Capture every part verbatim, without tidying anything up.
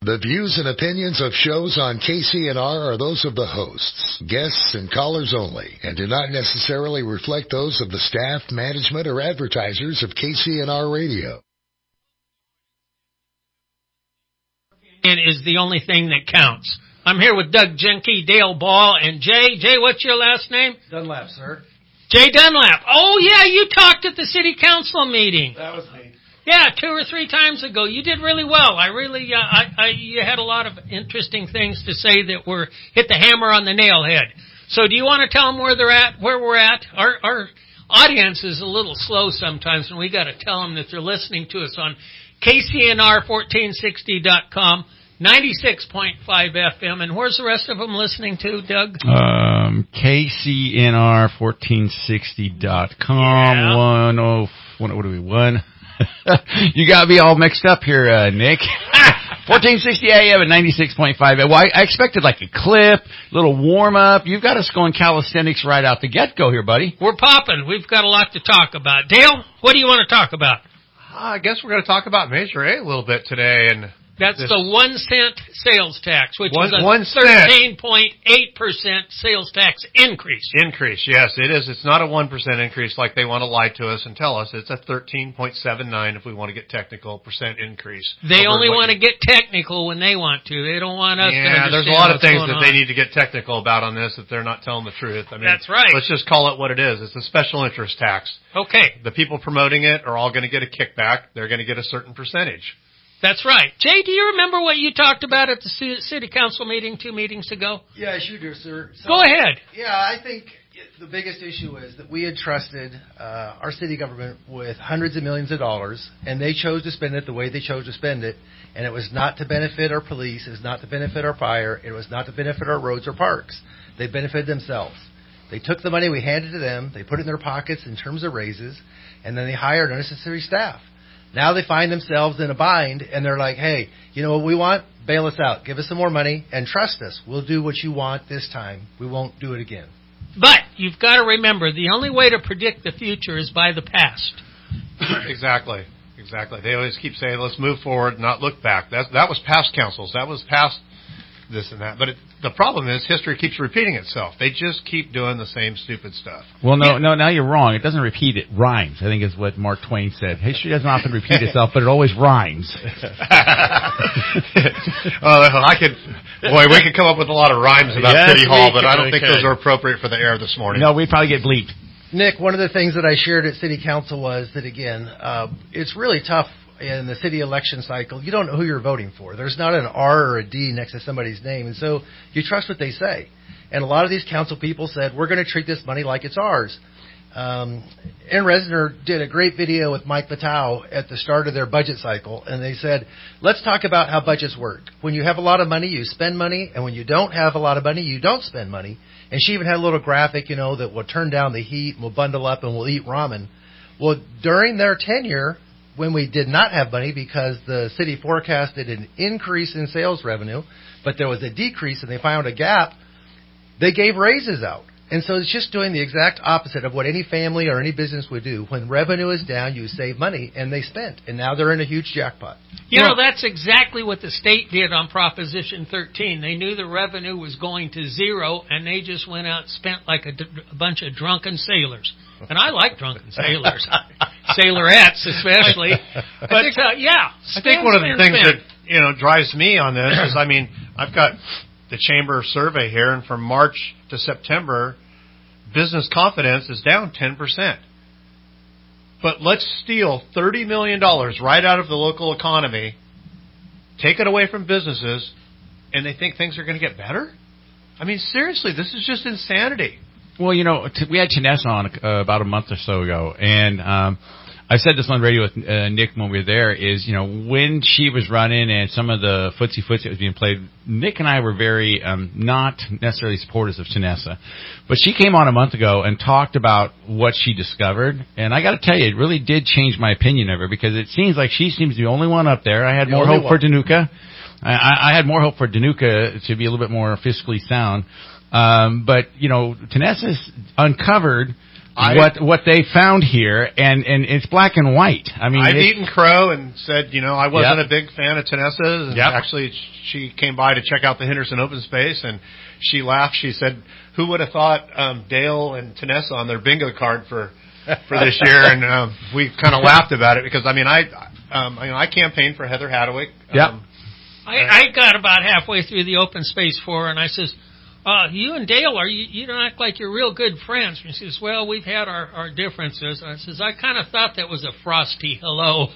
The views and opinions of shows on K C N R are those of the hosts, guests, and callers only, and do not necessarily reflect those of the staff, management, or advertisers of K C N R Radio. It is the only thing that counts. I'm here with Doug Jenke, Dale Ball, and Jay. Jay, what's your last name? Dunlap, sir. Jay Dunlap. Oh, yeah, you talked at the city council meeting. That was me. Yeah, two or three times ago. You did really well. I really, uh, I, I, you had a lot of interesting things to say that were hit the hammer on the nail head. So, do you want to tell them where they're at, where we're at? Our, our audience is a little slow sometimes, and we got to tell them that they're listening to us on K C N R fourteen sixty dot com, ninety-six point five F M. And where's the rest of them listening to, Doug? Um, K C N R fourteen sixty dot com. Yeah. One oh, what do we one? You got me all mixed up here, uh, Nick. fourteen sixty A M and ninety-six point five. Well, I, I expected like a clip, a little warm up. You've got us going calisthenics right out the get go here, buddy. We're popping. We've got a lot to talk about. Dale, what do you want to talk about? I guess we're going to talk about Measure A a little bit today, and that's this, the one cent sales tax, which one, is a one thirteen point eight percent sales tax increase. Increase, yes, it is. It's not a one percent increase like they want to lie to us and tell us. It's a thirteen point seven nine if we want to get technical percent increase. They only want to get technical when they want to. They don't want us yeah, to understand. Yeah, there's a lot of things that on. they need to get technical about on this if they're not telling the truth. I mean, that's right. Let's just call it what it is. It's a special interest tax. Okay. The people promoting it are all going to get a kickback. They're going to get a certain percentage. That's right. Jay, do you remember what you talked about at the city council meeting two meetings ago? Yeah, I sure do, sir. So, Go ahead. Yeah, I think the biggest issue is that we had trusted uh, our city government with hundreds of millions of dollars, and they chose to spend it the way they chose to spend it, and it was not to benefit our police, it was not to benefit our fire, it was not to benefit our roads or parks. They benefited themselves. They took the money we handed to them, they put it in their pockets in terms of raises, and then they hired unnecessary staff. Now they find themselves in a bind, and they're like, hey, you know what we want? Bail us out. Give us some more money, and trust us. We'll do what you want this time. We won't do it again. But you've got to remember, the only way to predict the future is by the past. Exactly. Exactly. They always keep saying, let's move forward, not look back. That, that was past councils. That was past this and that. But it, the problem is history keeps repeating itself. They just keep doing the same stupid stuff. Well, no, no, now you're wrong. It doesn't repeat, it rhymes, I think is what Mark Twain said. History doesn't often repeat itself, but it always rhymes. Oh, I could, boy, we could come up with a lot of rhymes about yes, City Hall, but could, I don't think could. those are appropriate for the air this morning. No, we'd probably get bleeped. Nick, one of the things that I shared at City Council was that, again, uh, it's really tough in the city election cycle. You don't know who you're voting for. There's not an R or a D next to somebody's name, and so you trust what they say. And a lot of these council people said, we're going to treat this money like it's ours. Um, Aaron Resner did a great video with Mike Batau at the start of their budget cycle, and they said, let's talk about how budgets work. When you have a lot of money, you spend money, and when you don't have a lot of money, you don't spend money. And she even had a little graphic, you know, that will turn down the heat, and we'll bundle up, and we'll eat ramen. Well, during their tenure, when we did not have money because the city forecasted an increase in sales revenue, but there was a decrease and they found a gap, they gave raises out. And so it's just doing the exact opposite of what any family or any business would do. When revenue is down, you save money, and they spent. And now they're in a huge jackpot. You know, that's exactly what the state did on Proposition thirteen. They knew the revenue was going to zero, and they just went out and spent like a, d- a bunch of drunken sailors. And I like drunken sailors. Sailorettes, especially. But, I think, uh, yeah. I think one of the things spend. that, you know, drives me on this is, I mean, I've got the Chamber survey here, and from March to September, business confidence is down ten percent. But let's steal thirty million dollars right out of the local economy, take it away from businesses, and they think things are going to get better? I mean, seriously, this is just insanity. Well, you know, t- we had Chanessa on uh, about a month or so ago, and um, I said this on radio with uh, Nick when we were there, is, you know, when she was running and some of the footsie footsie that was being played, Nick and I were very um, not necessarily supporters of Chanessa. But she came on a month ago and talked about what she discovered, and I got to tell you, it really did change my opinion of her, because it seems like she seems the only one up there. I had the more hope one. for Danuka. I, I had more hope for Danuka to be a little bit more fiscally sound. Um, but, you know, Chanessa's uncovered I, what what they found here, and, and it's black and white. I mean, I've it, eaten crow and said, you know, I wasn't Yep. a big fan of Tenessa's. And Yep. actually, she came by to check out the Henderson Open Space, and she laughed. She said, "Who would have thought um, Dale and Tenessa on their bingo card for for this year?" And um, we kind of laughed about it because I mean, I um, I, you know, I campaigned for Heather Hadwick. Yep. Um, I, I got about halfway through the open space for her, and I says, uh, you and Dale, are you, you don't act like you're real good friends. And she says, well, we've had our, our differences. And I says, I kind of thought that was a frosty hello.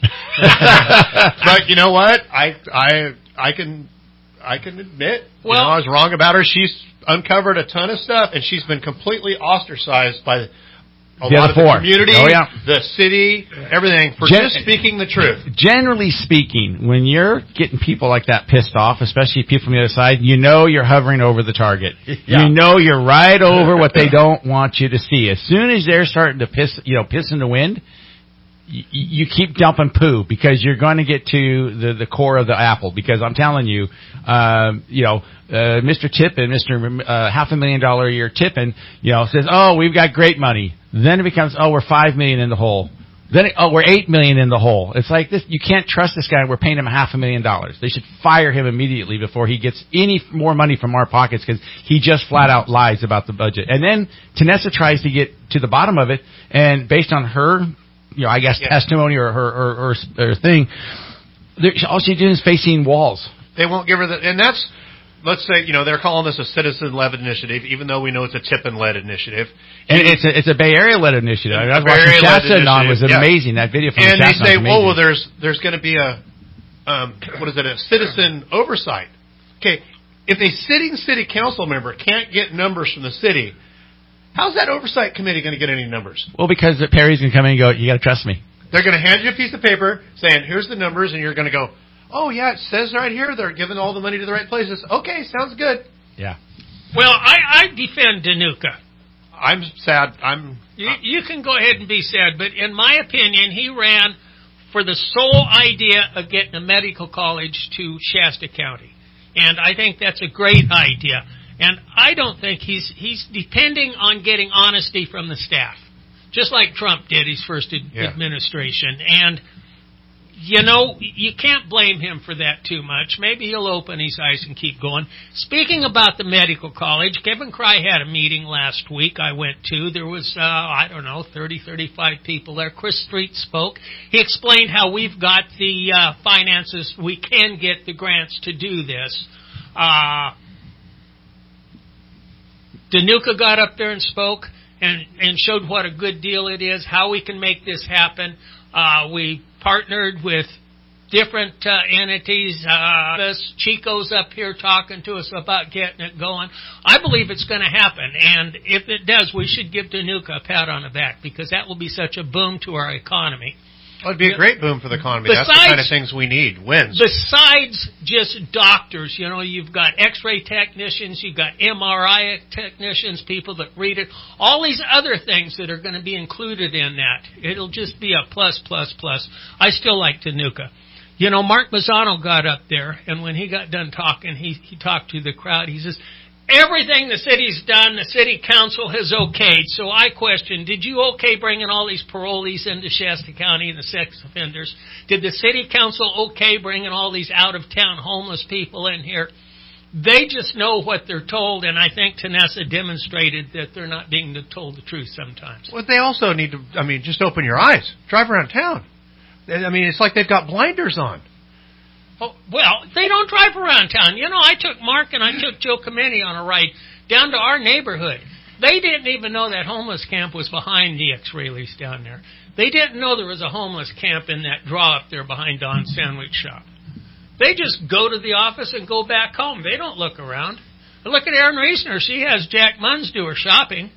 But you know what? I I I can I can admit, Well- you know, I was wrong about her. She's uncovered a ton of stuff, and she's been completely ostracized by a The lot other of the four. community, Oh, yeah. the city, everything, for Gen- just speaking the truth. Generally speaking, when you're getting people like that pissed off, especially people from the other side, you know you're hovering over the target. Yeah. You know you're right over what they don't want you to see. As soon as they're starting to piss, you know, piss in the wind, you, you keep dumping poo because you're going to get to the, the core of the apple. Because I'm telling you, um, you know, uh, Mister Tippin, Mister Uh, half a million dollar a year Tippin, you know, says, "Oh, we've got great money." Then it becomes, "Oh, we're five million in the hole." Then, it, "Oh, we're eight million in the hole." It's like this. You can't trust this guy. We're paying him a half a million dollars. They should fire him immediately before he gets any more money from our pockets because he just flat out lies about the budget. And then Tenessa tries to get to the bottom of it, and based on her, you know, I guess Yeah. testimony or her or, or, or thing, there, all she's doing is facing walls. They won't give her the, and that's, let's say, you know, they're calling this a citizen-led initiative, even though we know it's a Tippin-led initiative. And it's a, it's a Bay Area-led initiative. I was Bay watching Area-led Shasta on was initiative, yeah. amazing. That video from And the they Shasta say, was "Oh, amazing. well, there's there's going to be a, um, what is it, a citizen oversight." Okay, if a sitting city council member can't get numbers from the city, how's that oversight committee going to get any numbers? Well, because Perry's going to come in and go, "You got to trust me." They're going to hand you a piece of paper saying, "Here's the numbers," and you're going to go, "Oh, yeah, it says right here they're giving all the money to the right places." Okay, sounds good. Yeah. Well, I, I defend Danuka. I'm sad. I'm. You, you can go ahead and be sad, but in my opinion, he ran for the sole idea of getting a medical college to Shasta County. And I think that's a great idea. And I don't think he's he's depending on getting honesty from the staff, just like Trump did his first ad- Yeah. administration. And, you know, you can't blame him for that too much. Maybe he'll open his eyes and keep going. Speaking about the medical college, Kevin Cry had a meeting last week I went to. There was, uh, I don't know, thirty, thirty-five people there. Chris Street spoke. He explained how we've got the uh, finances. We can get the grants to do this. Uh, Danuka got up there and spoke and, and showed what a good deal it is, how we can make this happen. Uh, we partnered with different uh, entities. Uh, this Chico's up here talking to us about getting it going. I believe it's going to happen, and if it does, we should give Danuka a pat on the back because that will be such a boom to our economy. It would be a great boom for the economy. That's the Besides- kind of things we need. Wins. Besides just doctors, you know, you've got x-ray technicians, you've got M R I technicians, people that read it, all these other things that are going to be included in that. It'll just be a plus, plus, plus. I still like Danuka. You know, Mark Mazzano got up there, and when he got done talking, he, he talked to the crowd. He says, everything the city's done, the city council has okayed. So I question, did you okay bringing all these parolees into Shasta County and the sex offenders? Did the city council okay bringing all these out-of-town homeless people in here? They just know what they're told, and I think Tenessa demonstrated that they're not being told the truth sometimes. Well, they also need to, I mean, just open your eyes. Drive around town. I mean, it's like they've got blinders on. Oh, well, they don't drive around town. You know, I took Mark and I took Joe Kameni on a ride down to our neighborhood. They didn't even know that homeless camp was behind the X-Railies down there. They didn't know there was a homeless camp in that draw up there behind Don's Sandwich Shop. They just go to the office and go back home. They don't look around. But look at Erin Reisner. She has Jack Munns do her shopping.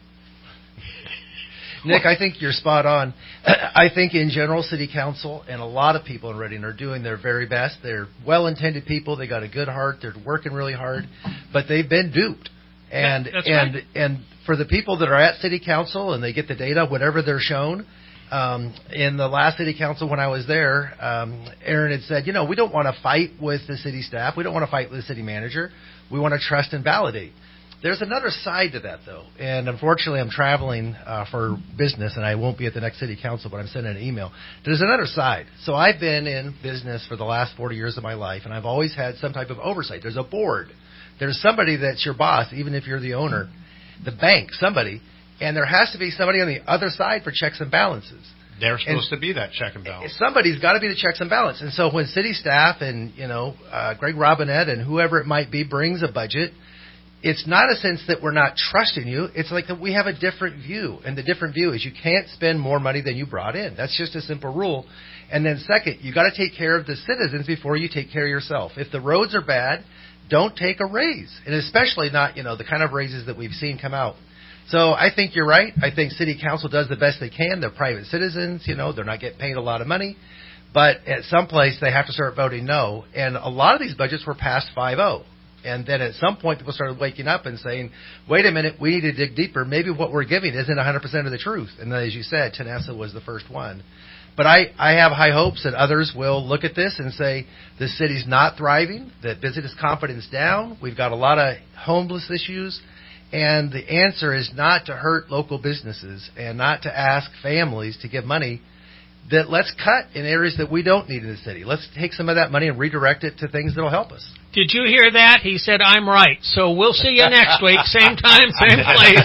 Nick, I think you're spot on. I think in general, City Council and a lot of people in Reading are doing their very best. They're well-intended people. They got a good heart. They're working really hard, but they've been duped. And That's and right. and for the people that are at City Council and they get the data, whatever they're shown. Um, in the last City Council when I was there, um, Aaron had said, you know, we don't want to fight with the city staff. We don't want to fight with the city manager. We want to trust and validate. there's another side to that, though. And unfortunately, I'm traveling uh, for business, and I won't be at the next city council, but I'm sending an email. There's another side. So I've been in business for the last forty years of my life, and I've always had some type of oversight. There's a board. There's somebody that's your boss, even if you're the owner, the bank, somebody. And there has to be somebody on the other side for checks and balances. They're supposed and to be that check and balance. Somebody's got to be the checks and balance. And so when city staff and, you know, uh, Greg Robinette and whoever it might be brings a budget, it's not a sense that we're not trusting you. It's like that we have a different view. And the different view is you can't spend more money than you brought in. That's just a simple rule. And then second, you got to take care of the citizens before you take care of yourself. If the roads are bad, don't take a raise. And especially not, you know, the kind of raises that we've seen come out. So I think you're right. I think city council does the best they can. They're private citizens. You know, they're not getting paid a lot of money. But at some place, they have to start voting no. And a lot of these budgets were passed five oh. And then at some point, people started waking up and saying, wait a minute, we need to dig deeper. Maybe what we're giving isn't one hundred percent of the truth. And then, as you said, Tanessa was the first one. But I, I have high hopes that others will look at this and say the city's not thriving, that business confidence down. We've got a lot of homeless issues. And the answer is not to hurt local businesses and not to ask families to give money. That let's cut in areas that we don't need in the city. Let's take some of that money and redirect it to things that will help us. Did you hear that? He said, I'm right. So we'll see you next week. Same time, same place.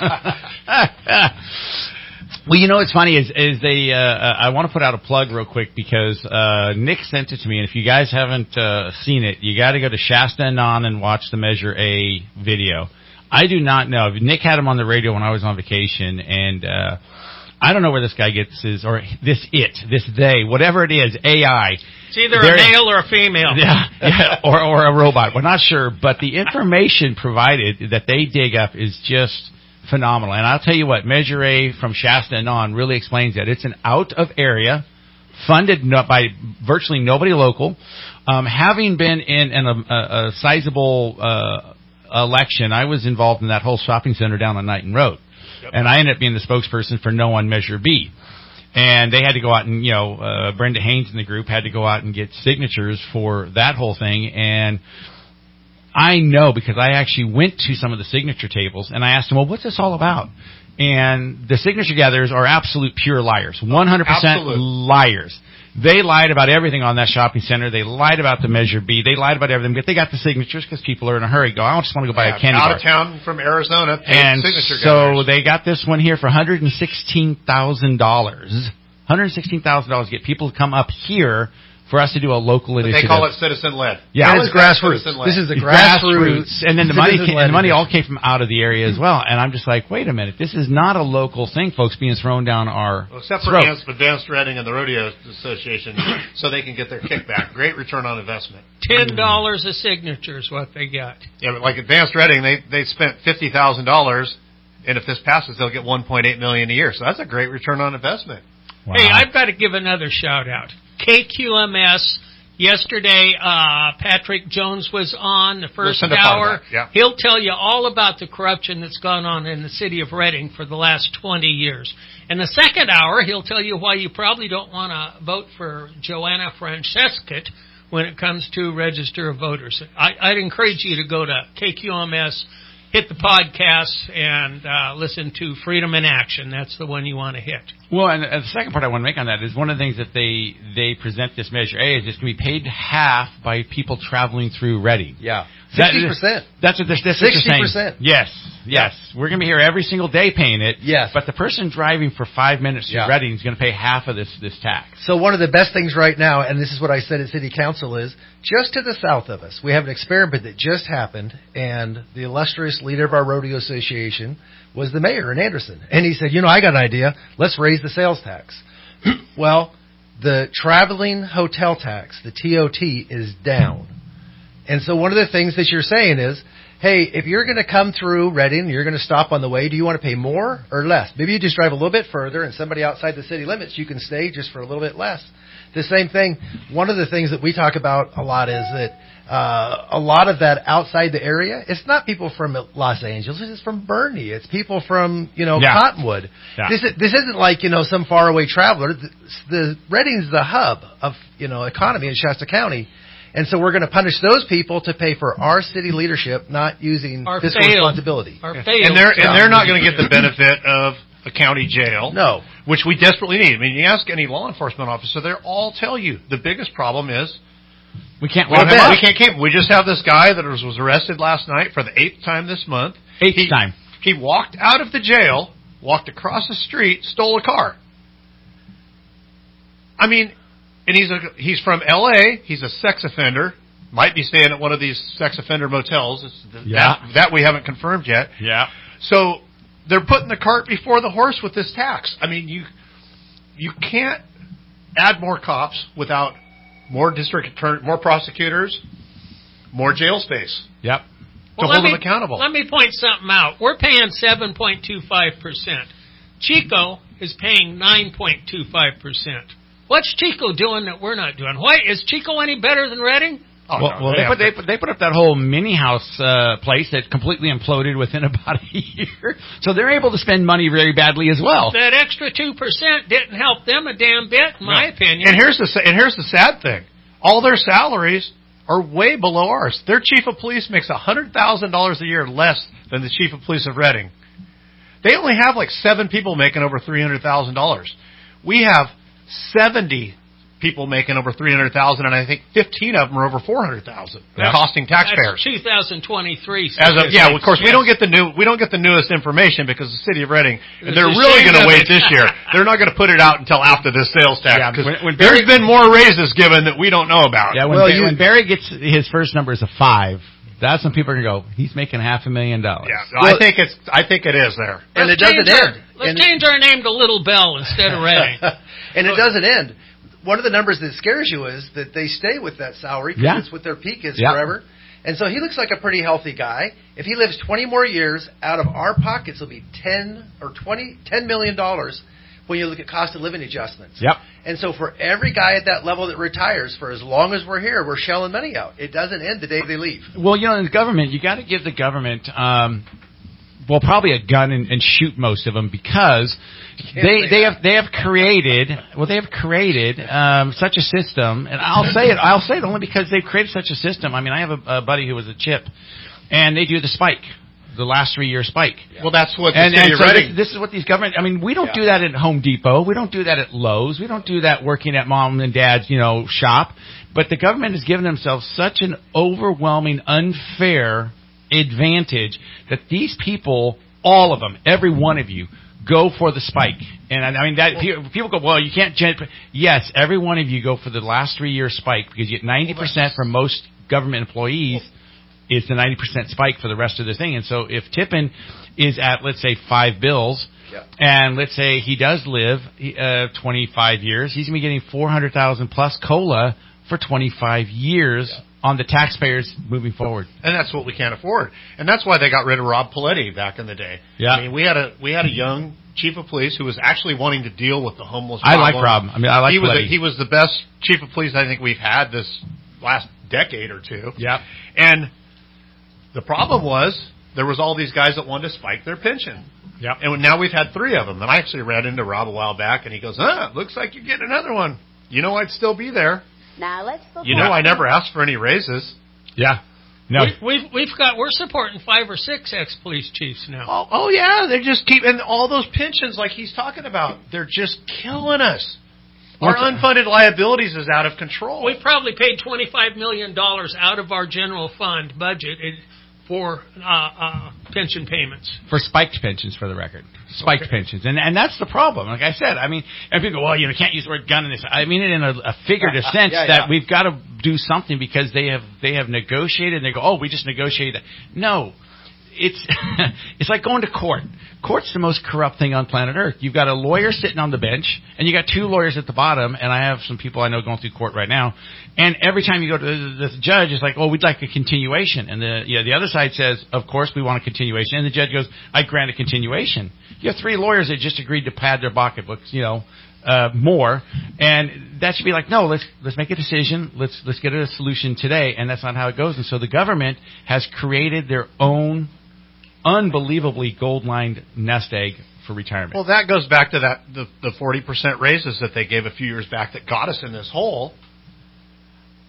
Well, you know what's funny is, is they. Uh, I want to put out a plug real quick because uh, Nick sent it to me, and if you guys haven't uh, seen it, you got to go to Shasta and On and watch the Measure A video. I do not know. Nick had him on the radio when I was on vacation, and uh, I don't know where this guy gets his, or this it, this they, whatever it is, A I. It's either a male or a female. Yeah, yeah or, or a robot. We're not sure, but the information provided that they dig up is just phenomenal. And I'll tell you what, Measure A from Shasta and On really explains that. It's an out-of-area, funded no, by virtually nobody local. Um, having been in, in a, a, a sizable uh election, I was involved in that whole shopping center down on Knighton Road. Yep. And I ended up being the spokesperson for No on Measure B. And they had to go out and, you know, uh, Brenda Haynes in the group had to go out and get signatures for that whole thing. And I know because I actually went to some of the signature tables and I asked them, well, what's this all about? And the signature gatherers are absolute pure liars. one hundred percent Absolute. liars. They lied about everything on that shopping center. They lied about the Measure B. They lied about everything. But they got the signatures because people are in a hurry. Go, I just want to go buy yeah, a candy out bar. Out of town from Arizona. And signature so gatherers. they got this one here for one hundred sixteen thousand dollars. one hundred sixteen thousand dollars to get people to come up here for us to do a local but initiative. They call it citizen-led. Yeah, it's grassroots. This is the grassroots. grassroots. And then the money, came, and the money all came from out of the area as well. And I'm just like, wait a minute, this is not a local thing, folks, being thrown down our well, except for throat. Advanced, Advanced Reading and the Rodeo Association, so they can get their kickback. Great return on investment. Ten dollars a signature is what they got. Yeah, but like Advanced Reading, they they spent fifty thousand dollars, and if this passes, they'll get one point eight million dollars a year. So that's a great return on investment. Wow. Hey, I've got to give another shout out. K Q M S. Yesterday, uh, Patrick Jones was on the first hour. Yeah. He'll tell you all about the corruption that's gone on in the city of Reading for the last twenty years. In the second hour, he'll tell you why you probably don't want to vote for Joanna Francescott when it comes to register of voters. I, I'd encourage you to go to K Q M S, hit the podcast, and uh, listen to Freedom in Action. That's the one you want to hit. Well, and uh, the second part I want to make on that is one of the things that they, they present this Measure A is it's going to be paid half by people traveling through Reading. Yeah. sixty percent. That's what they're, that's what they're saying. sixty percent. Yes, yes. Yeah. We're going to be here every single day paying it. Yes. But the person driving for five minutes through yeah. Reading is going to pay half of this, this tax. So one of the best things right now, and this is what I said at City Council, is just to the south of us, we have an experiment that just happened, and the illustrious leader of our rodeo association was the mayor in Anderson. And he said, you know, I got an idea. Let's raise the sales tax. Well, the traveling hotel tax, the T O T, is down. And so one of the things that you're saying is, hey, if you're going to come through Reading, you're going to stop on the way, do you want to pay more or less? Maybe you just drive a little bit further, and somebody outside the city limits, you can stay just for a little bit less. The same thing, one of the things that we talk about a lot is that uh, a lot of that outside the area, it's not people from Los Angeles, it's from Bernie. It's people from, you know, yeah. Cottonwood. Yeah. This, is, this isn't like, you know, some faraway traveler. The, the Reading's the hub of, you know, economy in Shasta County. And so we're going to punish those people to pay for our city leadership not using Our fiscal failed. responsibility. Our failed. And they're and they're not going to get the job. benefit of a county jail. No. Which we desperately need. I mean, you ask any law enforcement officer, they'll all tell you the biggest problem is We can't well, lock him we up. can't keep him. We just have this guy that was, was arrested last night for the eighth time this month. Eighth he, time. He walked out of the jail, walked across the street, stole a car. I mean, and he's a, he's from L A. He's a sex offender. Might be staying at one of these sex offender motels. It's the, Yeah. that, that we haven't confirmed yet. Yeah. So they're putting the cart before the horse with this tax. I mean, you you can't add more cops without more district attorney, more prosecutors, more jail space Yep. to Well, hold let them me, accountable. Let me point something out. We're paying seven point two five percent. Chico is paying nine point two five percent. What's Chico doing that we're not doing? Why is Chico any better than Reading? Oh, Well, no, well they, have put, they, to- put, they put up that whole mini house uh, place that completely imploded within about a year. So they're able to spend money very badly as well. That extra two percent didn't help them a damn bit, in my No. opinion. And here's the sa- and here's the sad thing: all their salaries are way below ours. Their chief of police makes a hundred thousand dollars a year less than the chief of police of Reading. They only have like seven people making over three hundred thousand dollars. We have seventy people making over three hundred thousand, and I think fifteen of them are over four hundred thousand, That's- costing taxpayers. That's two thousand twenty-three. As of, yeah, of course, we Yes. don't get the new, we don't get the newest information because the city of Reading, and It's they're a really shame going to of wait it. this year. They're not going to put it out until after this sales tax Yeah, because when- when there's Barry- been more raises given that we don't know about. Yeah, when, Well, Ba- you- when Barry gets his first number is a five, that's when people are going to go, he's making half a million dollars. Yeah, I think it's, I think it is there. And Let's it doesn't change our- end. Let's And- change our name to Little Bell instead of Reading. And it doesn't end. One of the numbers that scares you is that they stay with that salary because Yeah. it's what their peak is Yeah. forever. And so he looks like a pretty healthy guy. If he lives twenty more years, out of our pockets will be ten or twenty, ten million dollars when you look at cost of living adjustments. Yep. And so for every guy at that level that retires, for as long as we're here, we're shelling money out. It doesn't end the day they leave. Well, you know, in the government, you got to give the government, um, well, probably a gun and, and shoot most of them because can't they say they that. have they have created well they have created um, such a system, and I'll say it I'll say it only because they've created such a system. I mean, I have a, a buddy who was a chip, and they do the spike, the last three year spike. Well, that's what the And, city and of so Reading. this, this is what these government. I mean, we don't Yeah. do that at Home Depot. We don't do that at Lowe's. We don't do that working at mom and dad's, you know, shop. But the government has given themselves such an overwhelming, unfair advantage that these people, all of them, every one of you, go for the spike. And I I mean, that people, people go, well, you can't. Gen-. Yes, every one of you go for the last three year spike because you get ninety percent from most government employees. Is the ninety percent spike for the rest of the thing. And so if Tippin is at, let's say, five bills, Yeah. and let's say he does live uh, twenty-five years, he's going to be getting four hundred thousand dollars plus COLA for twenty-five years Yeah. on the taxpayers moving forward. And that's what we can't afford. And that's why they got rid of Rob Paletti back in the day. Yeah. I mean, we had a we had a young chief of police who was actually wanting to deal with the homeless I problem. like Rob. I mean, I like he was Paletti. a, he was the best chief of police I think we've had this last decade or two. Yeah. And the problem was there was all these guys that wanted to spike their pension. Yep. And now we've had three of them. And I actually ran into Rob a while back, and he goes, "Huh, looks like you're getting another one. You know, I'd still be there. Now let's look You know, I never asked for any raises." Yeah. No. We, we've we've got we're supporting five or six ex police chiefs now. Oh, oh yeah, they just keep and all those pensions like he's talking about. They're just killing us. Our What's- unfunded liabilities is out of control. We probably paid twenty-five million dollars out of our general fund budget in- for uh, uh, pension payments. For spiked pensions, for the record, spiked pensions, and and that's the problem. Like I said, I mean, and people go, well, you know, can't use the word gun in this. I mean it in a, a figurative sense Yeah, that yeah. we've got to do something because they have they have negotiated. and They go, oh, we just negotiated. No, it's it's like going to court. Court's the most corrupt thing on planet Earth. You've got a lawyer sitting on the bench, and you got two lawyers at the bottom. And I have some people I know going through court right now. And every time you go to the, the judge, it's like, oh, we'd like a continuation. And the yeah, the other side says, of course, we want a continuation. And the judge goes, I grant a continuation. You have three lawyers that just agreed to pad their pocketbooks, you know, uh, more. And that should be like, no, let's let's make a decision. Let's let's get a solution today. And that's not how it goes. And so the government has created their own unbelievably gold-lined nest egg for retirement. Well, that goes back to that the the forty percent raises that they gave a few years back that got us in this hole.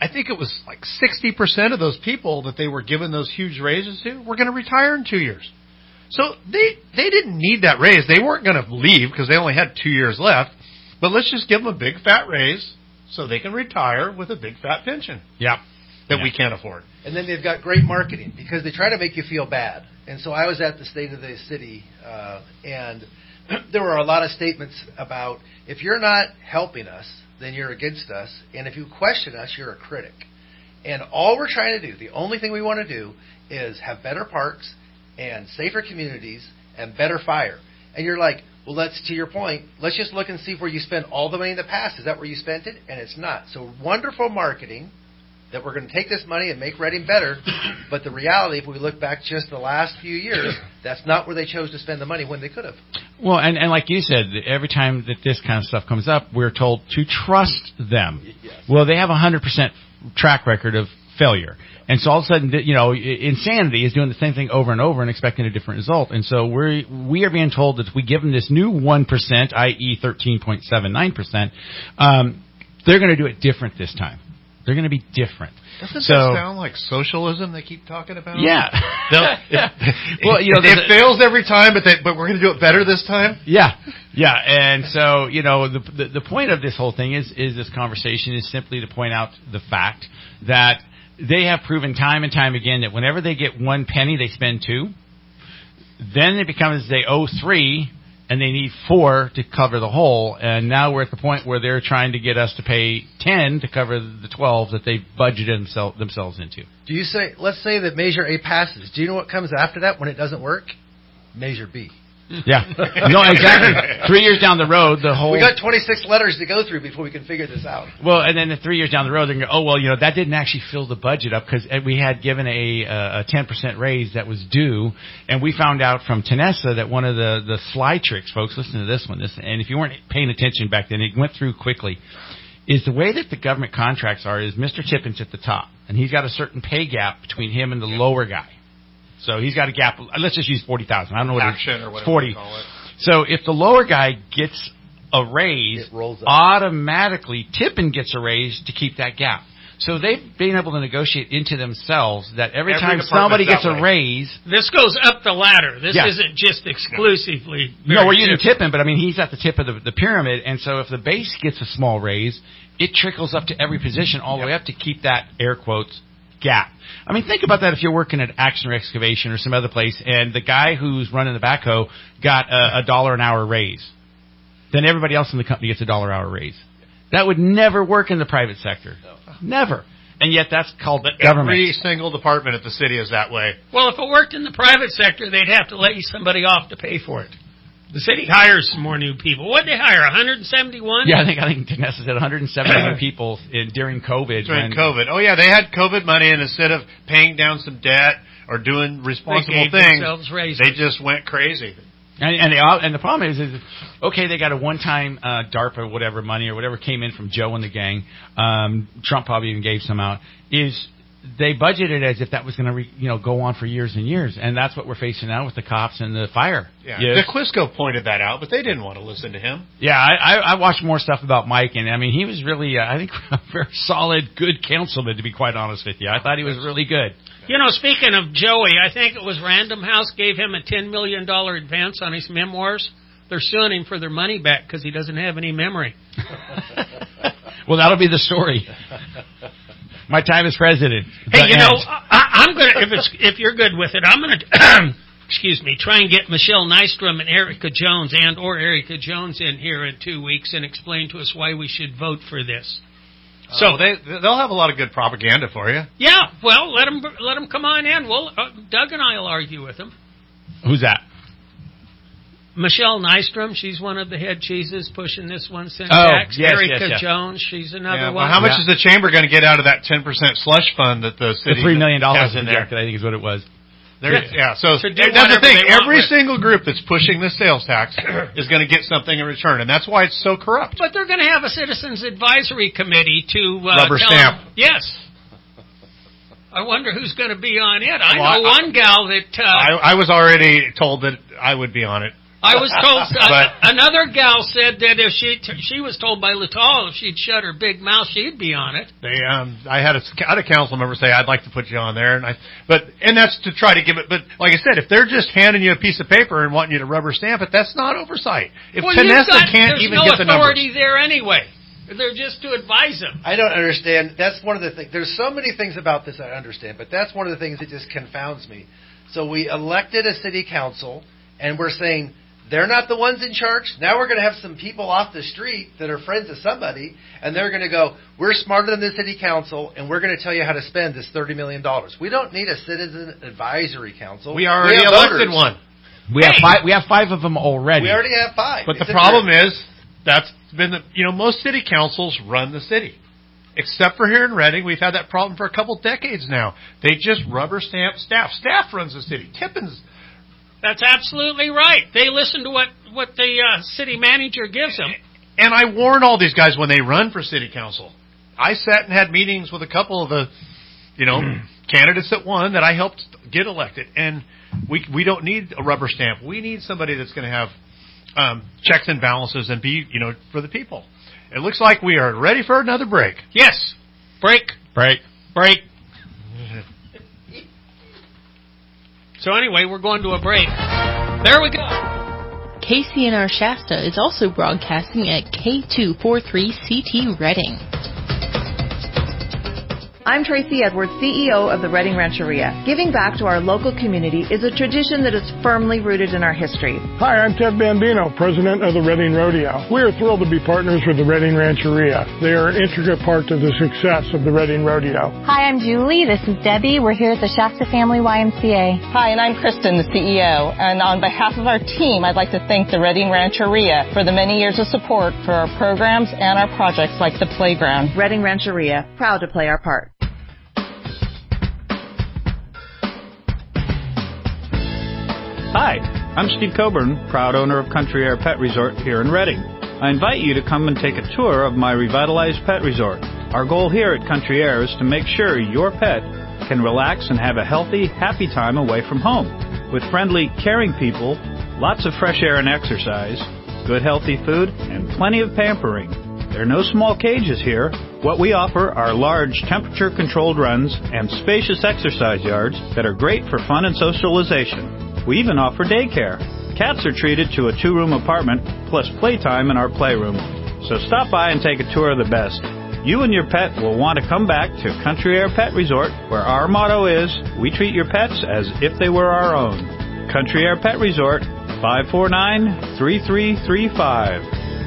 I think it was like sixty percent of those people that they were giving those huge raises to were going to retire in two years. So they they didn't need that raise. They weren't going to leave because they only had two years left. But let's just give them a big fat raise so they can retire with a big fat pension. Yeah. That yeah. we can't afford. And then they've got great marketing because they try to make you feel bad. And so I was at the State of the City, uh, and there were a lot of statements about if you're not helping us, then you're against us, and if you question us, you're a critic. And all we're trying to do, the only thing we want to do, is have better parks and safer communities and better fire. And you're like, well, let's, to your point, let's just look and see where you spent all the money in the past. Is that where you spent it? And it's not. So wonderful marketing that we're going to take this money and make Reading better. But the reality, if we look back just the last few years, that's not where they chose to spend the money when they could have. Well, and, and like you said, every time that this kind of stuff comes up, we're told to trust them. Yes. Well, they have a one hundred percent track record of failure. And so all of a sudden, you know, insanity is doing the same thing over and over and expecting a different result. And so we we are being told that if we give them this new one percent, that is thirteen point seven nine percent, um, they're going to do it different this time. They're going to be different. Doesn't so, that sound like socialism they keep talking about? Yeah. it, well, you know, it fails every time, but they, but we're going to do it better this time. Yeah, yeah. And so, you know, the, the the point of this whole thing is is this conversation is simply to point out the fact that they have proven time and time again that whenever they get one penny, they spend two. Then it becomes they owe three. And they need four to cover the whole. And now we're at the point where they're trying to get us to pay ten to cover the twelve that they've budgeted themselves themselves into. Do you say, let's say that Measure A passes. Do you know what comes after that when it doesn't work? Measure B. Yeah. No, exactly. Three years down the road, the whole... We got twenty-six letters to go through before we can figure this out. Well, and then the three years down the road, they're going to go, oh, well, you know, that didn't actually fill the budget up because we had given a, a ten percent raise that was due. And we found out from Tanessa that one of the, the sly tricks, folks, listen to this one, this, and if you weren't paying attention back then, it went through quickly, is the way that the government contracts are is Mister Tippin's at the top, and he's got a certain pay gap between him and the lower guy. So he's got a gap. Let's just use forty thousand. I don't know what Action it is. Or whatever forty. You call it. So if the lower guy gets a raise, It rolls up. automatically Tippin gets a raise to keep that gap. So they've been able to negotiate into themselves that every, Every time department's somebody gets that a way. raise, This goes up the ladder. This Yeah. isn't just exclusively. no, we're very using different. Tippin, but I mean he's at the tip of the, the pyramid, and so if the base gets a small raise, it trickles up to every position all the Yep. way up to keep that air quotes gap. I mean, think about that if you're working at Action or Excavation or some other place, and the guy who's running the backhoe got a, a dollar an hour raise. Then everybody else in the company gets a dollar hour raise. That would never work in the private sector. Never. And yet that's called But government. every single department at the city is that way. Well, if it worked in the private sector, they'd have to lay somebody off to pay for it. The city hires some more new people. What did they hire? one hundred seventy-one? Yeah, I think I think Tanessa said one hundred seventy people in, during COVID. During when, COVID. Oh, yeah, they had COVID money, and instead of paying down some debt or doing responsible They gave things, themselves raises. they just went crazy. And, and, they all, and the problem is, is, okay, they got a one-time uh, DARPA or whatever money or whatever came in from Joe and the gang. Um, Trump probably even gave some out. Is they budgeted as if that was going to, you know, go on for years and years, and that's what we're facing now with the cops and the fire. Yeah, Yes. DeQuisco pointed that out, but they didn't want to listen to him. Yeah, I, I, I watched more stuff about Mike, and I mean, he was really, uh, I think, a very solid, good councilman, to be quite honest with you. I thought he was really good. You know, speaking of Joey, I think it was Random House gave him a ten million dollars advance on his memoirs. They're suing him for their money back because he doesn't have any memory. Well, that'll be the story. My time as president. Hey, you The know, end. I, I'm gonna if it's if you're good with it, I'm gonna excuse me, try and get Michelle Nystrom and Erica Jones and or Erica Jones in here in two weeks and explain to us why we should vote for this. So they they'll have a lot of good propaganda for you. Yeah, well, let them let them come on in. Well, uh, Doug and I'll argue with them. Who's that? Michelle Nystrom, she's one of the head cheeses pushing this one cent Oh, tax. yes, Erica yes, yes. Jones, she's another Yeah, one. well, how much Yeah. is the chamber going to get out of that ten percent slush fund that the city The three million dollars has in there? projected, I think is what it was. There, yeah, so To do that's the whatever thing. they want Every with- single group that's pushing this sales tax is going to get something in return, and that's why it's so corrupt. But they're going to have a citizens advisory committee to uh, Rubber tell stamp. them- yes. I wonder who's going to be on it. I Well, know I- one gal that. Uh, I, I was already told that I would be on it. I was told uh, another gal said that if she she was told by Lital if she'd shut her big mouth, she'd be on it. They, um, I had a, had a council member say, "I'd like to put you on there," and I, but and that's to try to give it. But like I said, if they're just handing you a piece of paper and wanting you to rubber stamp it, that's not oversight. If well, Canessa got, can't even no get the numbers, authority there anyway. They're just to advise them. I don't understand. That's one of the things. There's so many things about this I understand, but that's one of the things that just confounds me. So we elected a city council, and we're saying they're not the ones in charge. Now we're going to have some people off the street that are friends of somebody, and they're going to go, we're smarter than the city council, and we're going to tell you how to spend this thirty million dollars. We don't need a citizen advisory council. We already we elected voters. one. We have five. We have five of them already. We already have five. But it's the problem is that's been the, you know, most city councils run the city. Except for here in Reading, we've had that problem for a couple decades now. They just rubber stamp staff. Staff runs the city. Tippins. That's absolutely right. They listen to what, what the uh, city manager gives them. And I warn all these guys when they run for city council. I sat and had meetings with a couple of the, you know, candidates that won that I helped get elected. And we we don't need a rubber stamp. We need somebody that's going to have um, checks and balances and be, you know, for the people. It looks like we are ready for another break. Yes. Break. Break. Break. So anyway, we're going to a break. There we go. K C N R Shasta is also broadcasting at K two forty-three C T Reading. I'm Tracy Edwards, C E O of the Reading Rancheria. Giving back to our local community is a tradition that is firmly rooted in our history. Hi, I'm Ted Bambino, president of the Reading Rodeo. We are thrilled to be partners with the Reading Rancheria. They are an intricate part of the success of the Reading Rodeo. Hi, I'm Julie. This is Debbie. We're here at the Shasta Family Y M C A. Hi, and I'm Kristen, the C E O. And on behalf of our team, I'd like to thank the Reading Rancheria for the many years of support for our programs and our projects like the playground. Reading Rancheria, proud to play our part. Hi, I'm Steve Coburn, proud owner of Country Air Pet Resort here in Reading. I invite you to come and take a tour of my revitalized pet resort. Our goal here at Country Air is to make sure your pet can relax and have a healthy, happy time away from home. With friendly, caring people, lots of fresh air and exercise, good healthy food, and plenty of pampering. There are no small cages here. What we offer are large temperature-controlled runs and spacious exercise yards that are great for fun and socialization. We even offer daycare. Cats are treated to a two-room apartment plus playtime in our playroom. So stop by and take a tour of the best. You and your pet will want to come back to Country Air Pet Resort, where our motto is, we treat your pets as if they were our own. Country Air Pet Resort, five four nine, three three three five.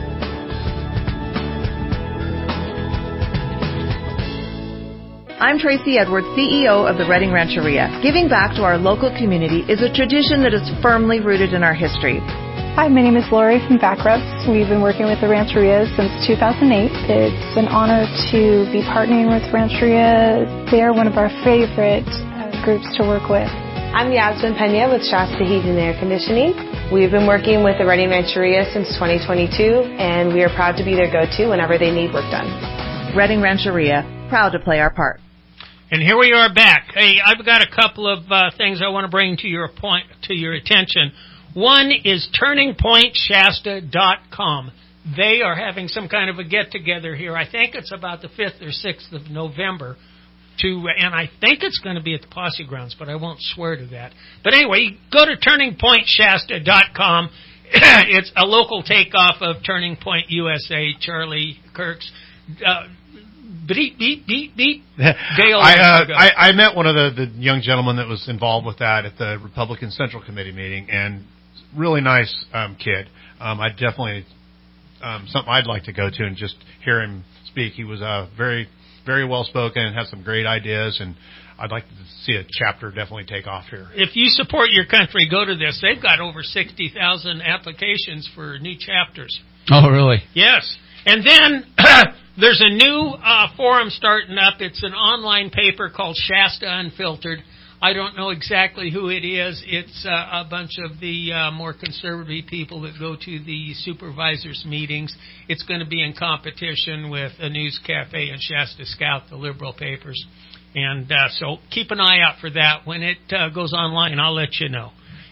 I'm Tracy Edwards, C E O of the Reading Rancheria. Giving back to our local community is a tradition that is firmly rooted in our history. Hi, my name is Lori from Backrubs. We've been working with the Rancheria since two thousand eight. It's an honor to be partnering with Rancheria. They are one of our favorite uh, groups to work with. I'm Yasmin Pena with Shasta Heating and Air Conditioning. We've been working with the Reading Rancheria since twenty twenty-two, and we are proud to be their go-to whenever they need work done. Reading Rancheria, proud to play our part. And here we are back. Hey, I've got a couple of uh, things I want to bring to your point, to your attention. One is turning point shasta dot com. They are having some kind of a get-together here. I think it's about the fifth or sixth of November. To, and I think it's going to be at the Posse Grounds, but I won't swear to that. But anyway, go to turning point shasta dot com. It's a local takeoff of Turning Point U S A, Charlie Kirk's. Uh, Beep, beep, beep, beep. Dale I, uh, I, I met one of the, the young gentlemen that was involved with that at the Republican Central Committee meeting, and really nice um, kid. Um, I definitely um, something I'd like to go to and just hear him speak. He was uh, very, very well spoken and had some great ideas, and I'd like to see a chapter definitely take off here. If you support your country, go to this. They've got over sixty thousand applications for new chapters. Oh, really? Yes. And then there's a new uh, forum starting up. It's an online paper called Shasta Unfiltered. I don't know exactly who it is. It's uh, a bunch of the uh, more conservative people that go to the supervisors' meetings. It's going to be in competition with a News Cafe and Shasta Scout, the liberal papers. And uh, so keep an eye out for that. When it uh, goes online, I'll let you know.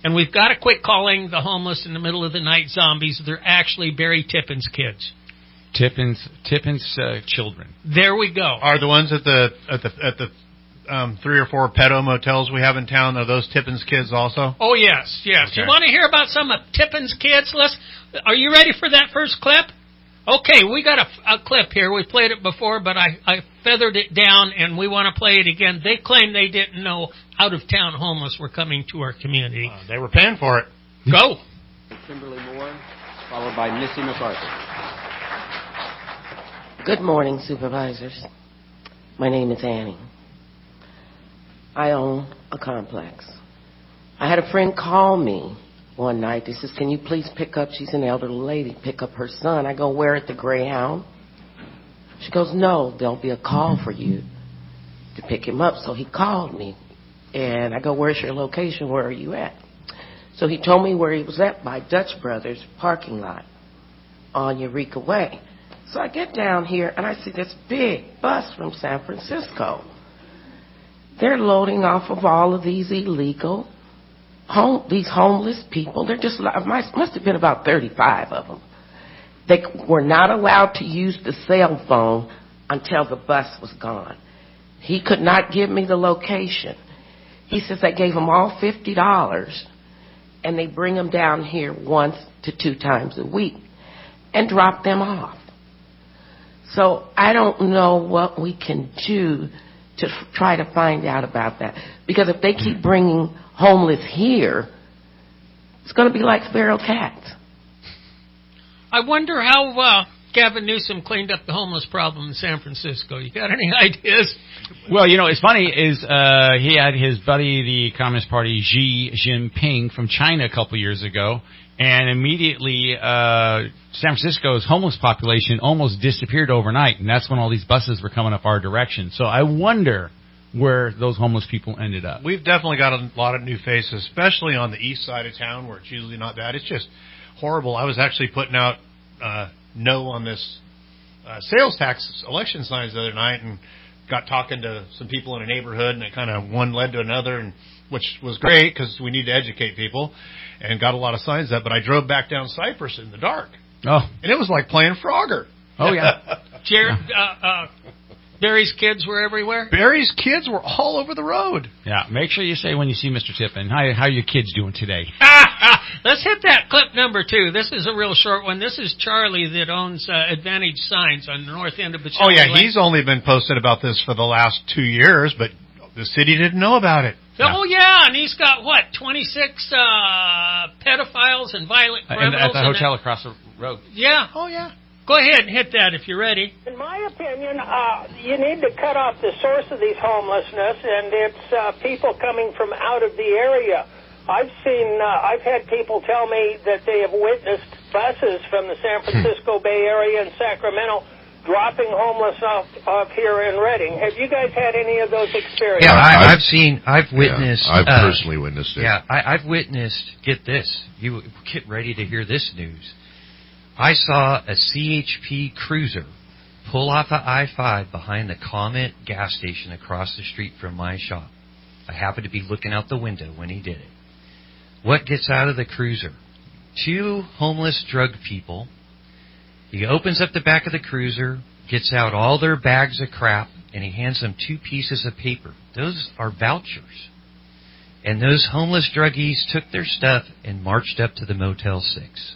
And we've got to quit calling the homeless in the middle of the night zombies. They're actually Barry Tippin's kids. Tippin's Tippin's uh, children. There we go. Are the ones at the at the at the um, three or four pedo motels we have in town, are those Tippin's kids also? Oh yes, yes. Okay. You want to hear about some of Tippin's kids? Let's. Are you ready for that first clip? Okay, we got a, a clip here. We played it before, but I, I feathered it down, and we want to play it again. They claim they didn't know out-of-town homeless were coming to our community. Uh, they were paying for it. Go. Kimberly Moore, followed by Missy McArthur. Good morning, supervisors. My name is Annie. I own a complex. I had a friend call me one night. He says, can you please pick up, she's an elderly lady, pick up her son. I go, where at the Greyhound? She goes, no, there'll be a call for you to pick him up. So he called me, and I go, where's your location? Where are you at? So he told me where he was at by Dutch Brothers parking lot on Eureka Way. So I get down here, and I see this big bus from San Francisco. They're loading off of all of these illegal, home, these homeless people. They're just, must have been about thirty-five of them. They were not allowed to use the cell phone until the bus was gone. He could not give me the location. He says they gave them all fifty dollars, and they bring them down here once to two times a week and drop them off. So I don't know what we can do to f- try to find out about that. Because if they keep bringing homeless here, it's going to be like feral cats. I wonder how uh, Gavin Newsom cleaned up the homeless problem in San Francisco. You got any ideas? Well, you know, it's funny is uh, he had his buddy, the Communist Party, Xi Jinping from China a couple years ago, and immediately uh, San Francisco's homeless population almost disappeared overnight, and that's when all these buses were coming up our direction. So I wonder where those homeless people ended up. We've definitely got a lot of new faces, especially on the east side of town where it's usually not bad. It's just horrible. I was actually putting out uh, no on this uh, sales tax election signs the other night and got talking to some people in a neighborhood, and it kind of one led to another, and which was great because we need to educate people, and got a lot of signs up. But I drove back down Cypress in the dark. Oh. And it was like playing Frogger. Oh, yeah. Jared, uh, uh, Barry's kids were everywhere? Barry's kids were all over the road. Yeah, make sure you say when you see Mister Tippin, how, how are your kids doing today? Let's hit that clip number two. This is a real short one. This is Charlie that owns uh, Advantage Signs on the north end of Bacheli. Oh, yeah, Lane. he's only been posted about this for the last two years, but the city didn't know about it. Oh, yeah, and he's got, what, twenty-six uh, pedophiles and violent criminals? And at the hotel that, across the road. Yeah. Oh, yeah. Go ahead and hit that if you're ready. In my opinion, uh, you need to cut off the source of these homelessness, and it's uh, people coming from out of the area. I've seen, uh, I've had people tell me that they have witnessed buses from the San Francisco Bay Area and Sacramento dropping homeless off, off here in Redding. Have you guys had any of those experiences? Yeah, I, I've seen, I've witnessed. Yeah, I've uh, personally witnessed it. Yeah, I, I've witnessed, get this, you get ready to hear this news. I saw a C H P cruiser pull off of I five behind the Comet gas station across the street from my shop. I happened to be looking out the window when he did it. What gets out of the cruiser? Two homeless drug people. He opens up the back of the cruiser, gets out all their bags of crap, and he hands them two pieces of paper. Those are vouchers. And those homeless druggies took their stuff and marched up to the Motel six.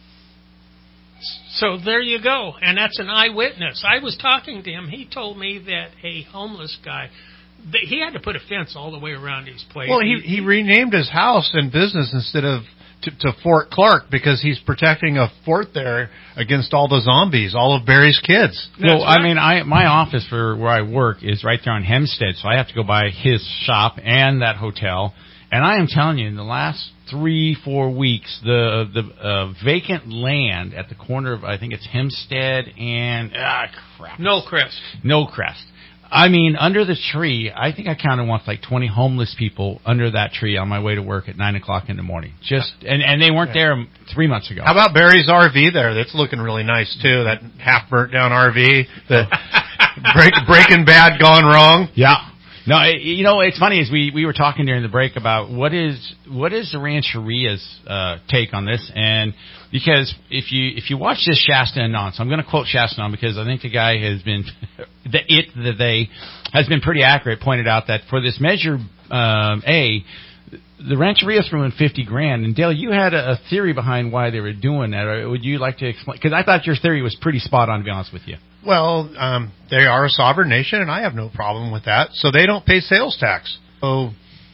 So there you go, and that's an eyewitness. I was talking to him. He told me that a homeless guy, that he had to put a fence all the way around his place. Well, he he renamed his house and business instead of to, to Fort Clark because he's protecting a fort there against all the zombies, all of Barry's kids. Well, right. I mean, I my office for where I work is right there on Hempstead, so I have to go by his shop and that hotel. And I am telling you, in the last three, four weeks, the the uh, vacant land at the corner of, I think it's Hempstead and, ah, crap. Knowlcrest. Knowlcrest. I mean, under the tree, I think I counted once like twenty homeless people under that tree on my way to work at nine o'clock in the morning. Just and, and they weren't yeah. there three months ago. How about Barry's R V there? That's looking really nice, too, that half-burnt-down R V. The break, Breaking Bad gone wrong. Yeah. No, it, you know, it's funny as we, we were talking during the break about what is what is the Rancheria's uh, take on this, and because if you if you watch this Shasta and On, so I'm going to quote Shasta and On because I think the guy has been the it the they has been pretty accurate. Pointed out that for this measure um, A, the Rancheria threw in fifty grand, and Dale, you had a, a theory behind why they were doing that. Would you like to explain? Because I thought your theory was pretty spot on, to be honest with you. Well, um, they are a sovereign nation, and I have no problem with that. So they don't pay sales tax. So,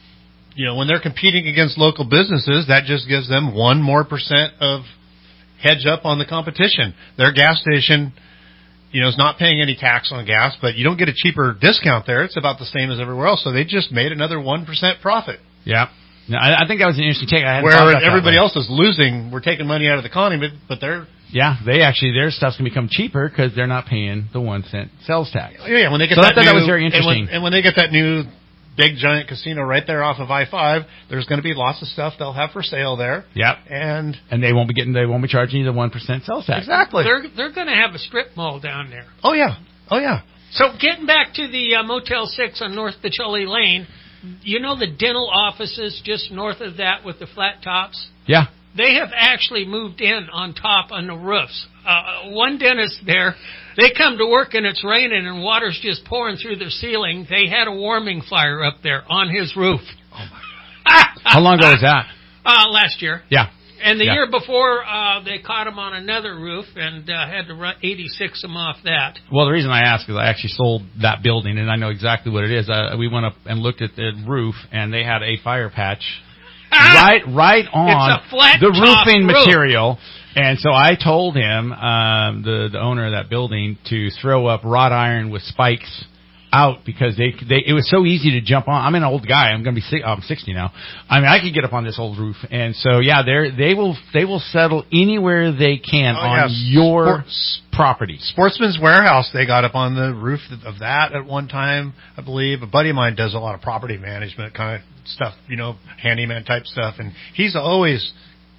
you know, when they're competing against local businesses, that just gives them one more percent of hedge up on the competition. Their gas station, you know, is not paying any tax on gas, but you don't get a cheaper discount there. It's about the same as everywhere else. So they just made another one percent profit. Yeah. No, I, I think that was an interesting take. I hadn't Where thought about everybody that else is losing, we're taking money out of the economy, but, but they're... Yeah, they actually, their stuff's going to become cheaper because they're not paying the one cent sales tax. Yeah, when they get so that I thought new, that was very interesting. And when, and when they get that new big giant casino right there off of I five, there's going to be lots of stuff they'll have for sale there. Yep. And and they won't be getting, they won't be charging you the one percent sales tax. Exactly. They're, they're going to have a strip mall down there. Oh, yeah. Oh, yeah. So getting back to the uh, Motel six on North Pacholi Lane, you know the dental offices just north of that with the flat tops? Yeah. They have actually moved in on top on the roofs. Uh, one dentist there, they come to work and it's raining and water's just pouring through their ceiling. They had a warming fire up there on his roof. Oh, my God. How long ago was that? Uh, last year. Yeah. And the yeah. year before, uh, they caught him on another roof and uh, had to eighty-six him off that. Well, the reason I ask is I actually sold that building, and I know exactly what it is. Uh, we went up and looked at the roof, and they had a fire patch right right on the roofing roof. material. And so I told him, um, the, the owner of that building, to throw up wrought iron with spikes out because they they it was so easy to jump on. I'm an old guy. I'm going to be oh, I'm sixty now. I mean, I could get up on this old roof, and so yeah, they they will they will settle anywhere they can oh, on yeah. your Sports, property. Sportsman's Warehouse, they got up on the roof of that at one time, I believe. A buddy of mine does a lot of property management kind of stuff, you know, handyman type stuff, and he's always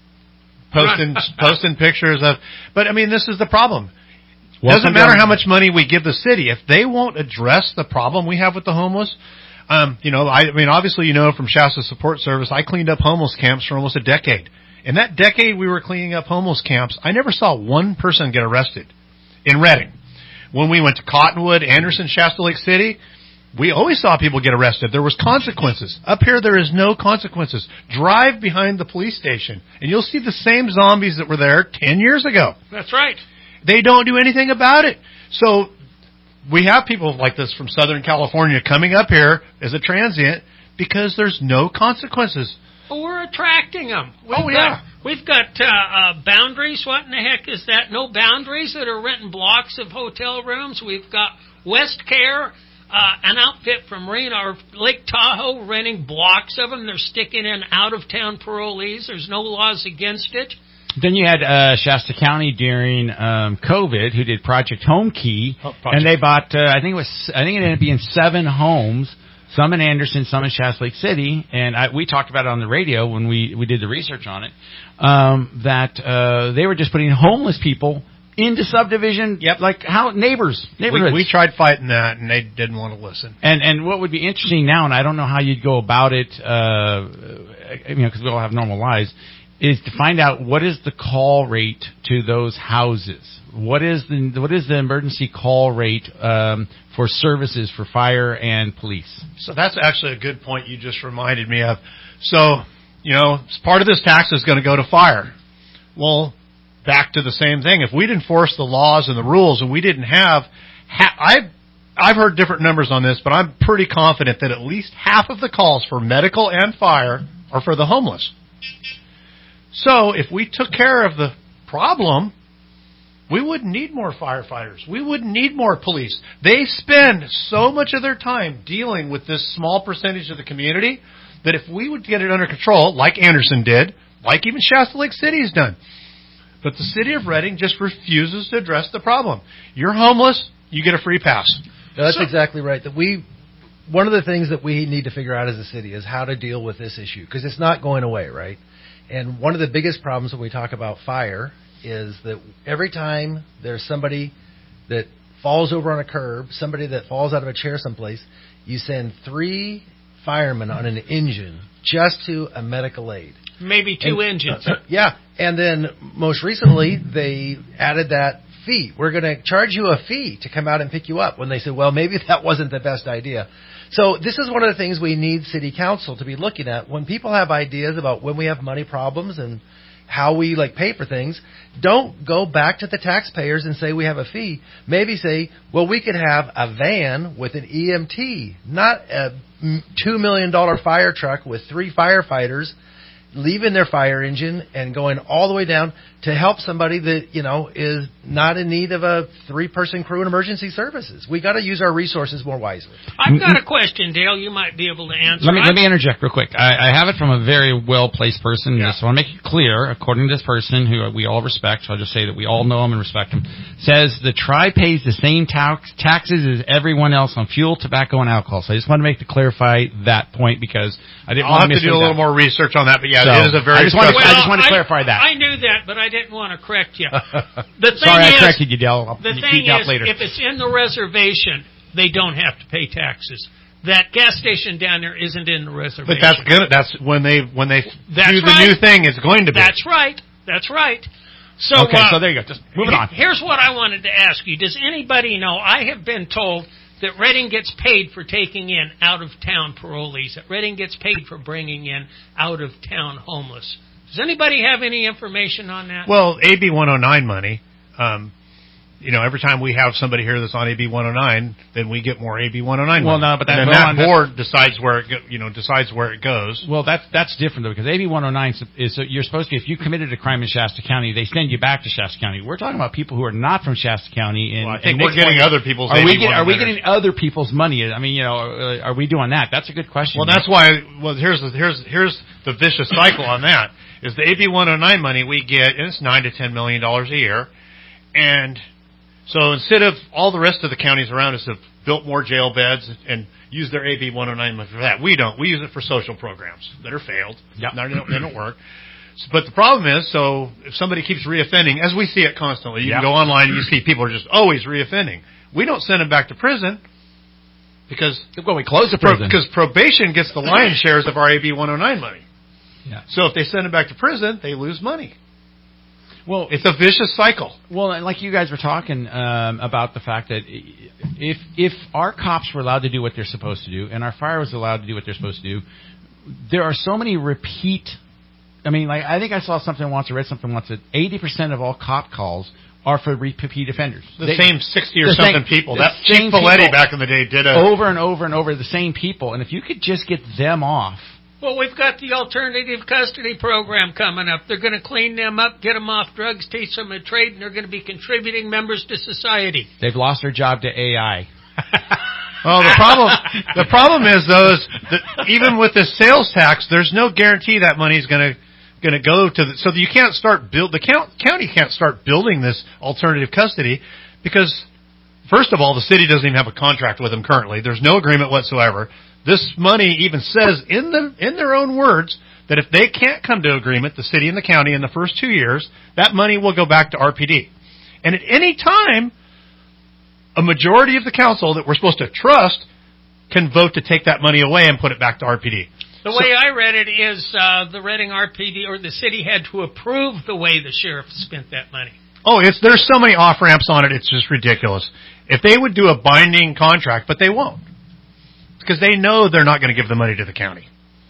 posting posting pictures of. But I mean, this is the problem. Welcome Doesn't matter down. how much money we give the city. If they won't address the problem we have with the homeless, um, you know, I, I mean, obviously, you know, from Shasta Support Service, I cleaned up homeless camps for almost a decade. In that decade we were cleaning up homeless camps, I never saw one person get arrested in Redding. When we went to Cottonwood, Anderson, Shasta Lake City, we always saw people get arrested. There was consequences. Up here, there is no consequences. Drive behind the police station, and you'll see the same zombies that were there ten years ago. That's right. They don't do anything about it. So we have people like this from Southern California coming up here as a transient because there's no consequences. Well, we're attracting them. We've oh, yeah. Got, we've got uh, uh, boundaries. What in the heck is that? No boundaries that are renting blocks of hotel rooms. We've got West Care, uh, an outfit from Marina or Lake Tahoe, renting blocks of them. They're sticking in out-of-town parolees. There's no laws against it. Then you had uh, Shasta County during um, COVID, who did Project Home Key, oh, Project. and they bought. Uh, I think it was. I think it ended up being seven homes, some in Anderson, some in Shasta Lake City, and I, we talked about it on the radio when we we did the research on it. Um, that uh, they were just putting homeless people into subdivision, yep. like how neighbors neighborhoods. We, we tried fighting that, and they didn't want to listen. And and what would be interesting now, and I don't know how you'd go about it, uh, you know, because we all have normal lives, is to find out what is the call rate to those houses. What is the what is the emergency call rate um, for services for fire and police? So that's actually a good point you just reminded me of. So, you know, part of this tax is going to go to fire. Well, back to the same thing. If we'd enforce the laws and the rules and we didn't have, ha- I've, I've heard different numbers on this, but I'm pretty confident that at least half of the calls for medical and fire are for the homeless. So if we took care of the problem, we wouldn't need more firefighters. We wouldn't need more police. They spend so much of their time dealing with this small percentage of the community that if we would get it under control, like Anderson did, like even Shasta Lake City has done. But the city of Redding just refuses to address the problem. You're homeless, you get a free pass. No, that's so, exactly right. That we, one of the things that we need to figure out as a city is how to deal with this issue, because it's not going away, right? And one of the biggest problems when we talk about fire is that every time there's somebody that falls over on a curb, somebody that falls out of a chair someplace, you send three firemen on an engine just to a medical aid. Maybe two and, engines. Uh, yeah, and then most recently they added that fee. We're going to charge you a fee to come out and pick you up. When they said, well, maybe that wasn't the best idea. So this is one of the things we need City Council to be looking at. When people have ideas about when we have money problems and how we like pay for things, don't go back to the taxpayers and say we have a fee. Maybe say, well, we could have a van with an E M T, not a two million dollars fire truck with three firefighters leaving their fire engine and going all the way down to help somebody that, you know, is not in need of a three-person crew in emergency services. We got to use our resources more wisely. I've got a question, Dale. You might be able to answer. Let me, let me interject real quick. I, I have it from a very well-placed person. Yeah. Just want to make it clear, according to this person, who we all respect, so I'll just say that we all know him and respect him, says the tribe pays the same tax, taxes as everyone else on fuel, tobacco, and alcohol. So I just want to make to clarify that point because I didn't I'll want have to do a little that. more research on that, but yeah, so, it is a very I just want to, well, I just want to I, clarify that. I knew that, but I didn't want to correct you. The thing Sorry, is, I corrected you, Dale. I'll the keep thing you up is, later. if it's in the reservation, they don't have to pay taxes. That gas station down there isn't in the reservation. But that's good. That's when they when they that's do the right. new thing. It's going to be. That's right. That's right. So okay, uh, so there you go. Just moving on. Here's what I wanted to ask you. Does anybody know? I have been told that Reading gets paid for taking in out-of-town parolees. That Reading gets paid for bringing in out-of-town homeless. Does anybody have any information on that? Well, A B one oh nine money. Um, you know, every time we have somebody here that's on A B one oh nine, then we get more A B one oh nine well, money. no, but that, and then that board decides where it go, you know decides where it goes. Well, that's that's different though, because A B one oh nine is so you're supposed to, if you committed a crime in Shasta County, they send you back to Shasta County. We're talking about people who are not from Shasta County. And, well, I think and we're getting point, other people's. Are we getting, are we getting other people's money? I mean, you know, uh, are we doing that? That's a good question. Well, that's why. Well, here's the, here's here's the vicious cycle on that. Is the A B one oh nine money we get, and it's nine to ten million dollars a year, and so instead of all the rest of the counties around us have built more jail beds and used their A B one oh nine money for that, we don't. We use it for social programs that are failed. Yep. They don't, they don't work. But the problem is, so if somebody keeps reoffending, as we see it constantly, you yep. can go online and you see people are just always reoffending. We don't send them back to prison because well, we close the prison because probation gets the lion's shares of our A B one oh nine money. Yeah. So if they send them back to prison, they lose money. Well, it's a vicious cycle. Well, like you guys were talking um, about the fact that if if our cops were allowed to do what they're supposed to do, and our fire was allowed to do what they're supposed to do, there are so many repeat. I mean, like I think I saw something once, I read something once that eighty percent of all cop calls are for repeat offenders. The they, same sixty or something same, people. That Chief Folletti back in the day did a over and over and over the same people, and if you could just get them off. Well, we've got the alternative custody program coming up. They're going to clean them up, get them off drugs, teach them a trade, and they're going to be contributing members to society. They've lost their job to A I. Well, the problem the problem is though is that even with the sales tax, there's no guarantee that money's going to going to go to the, so that you can't start build the count, county can't start building this alternative custody because first of all, the city doesn't even have a contract with them currently. There's no agreement whatsoever. This money even says in the in their own words that if they can't come to agreement, the city and the county in the first two years, that money will go back to R P D. And at any time, a majority of the council that we're supposed to trust can vote to take that money away and put it back to R P D. The so, way I read it is uh, the Reading R P D or the city had to approve the way the sheriff spent that money. Oh, it's there's so many off ramps on it. It's just ridiculous. If they would do a binding contract, but they won't. Because they know they're not going to give the money to the county.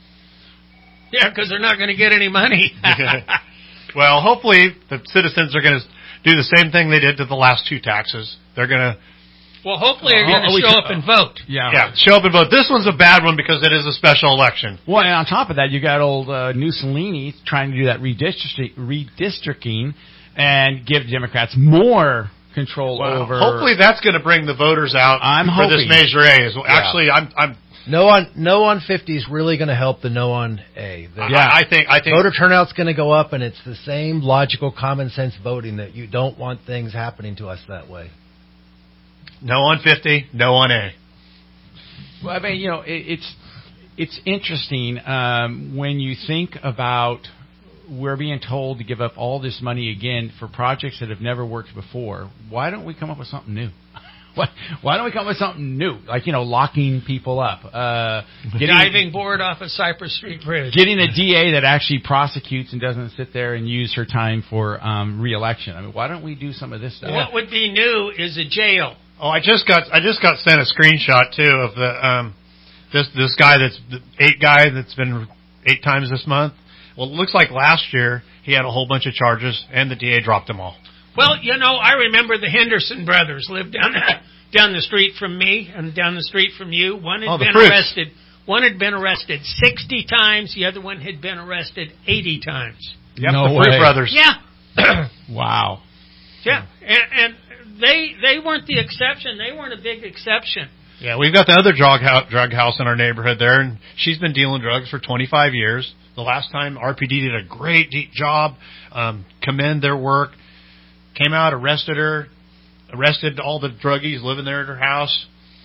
Yeah, because they're not going to get any money. Well, hopefully the citizens are going to do the same thing they did to the last two taxes. They're going to... Well, hopefully they're going to oh, show up and vote. Yeah. Yeah, show up and vote. This one's a bad one because it is a special election. Well, and on top of that, you got old uh, Mussolini trying to do that redistrict- redistricting and give Democrats more... control well, over. Hopefully, that's going to bring the voters out I'm for hoping. this Measure A. As well. Yeah. Actually, I'm, I'm no on no on fifty is really going to help the no on A. The, yeah, I, I think I think voter turnout's going to go up, and it's the same logical, common sense voting that you don't want things happening to us that way. No on fifty, no on A. Well, I mean, you know, it, it's it's interesting um, when you think about. We're being told to give up all this money again for projects that have never worked before. Why don't we come up with something new? Why, why don't we come up with something new, like, you know, locking people up, uh, getting, diving board off of Cypress Street Bridge, getting a D A that actually prosecutes and doesn't sit there and use her time for um, re-election. I mean, why don't we do some of this stuff? What would be new is a jail. Oh, I just got I just got sent a screenshot too of the um, this this guy that's the eight guy that's been eight times this month. Well, it looks like last year he had a whole bunch of charges and the D A dropped them all. Well, you know, I remember the Henderson brothers lived down down the street from me and down the street from you. One had oh, been fruits. arrested. One had been arrested sixty times. The other one had been arrested eighty times. Yep, no the way. Fruit brothers. Yeah. Wow. Yeah, and, and they they weren't the exception. They weren't a big exception. Yeah, we've got the other drug house, drug house in our neighborhood there, and she's been dealing drugs for twenty-five years. The last time R P D did a great deep job, um, commend their work. Came out, arrested her, arrested all the druggies living there at her house,